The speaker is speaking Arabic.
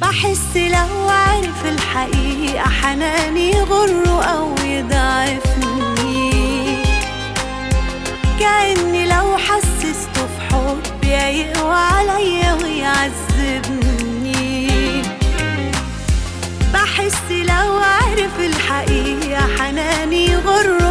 بحس لو عرف الحقيقة حناني يغره أو يضعفني، كأني لو حسسته في حبي يقوى عليا ويعذبني. بحس لو عرف الحقيقة حناني يغره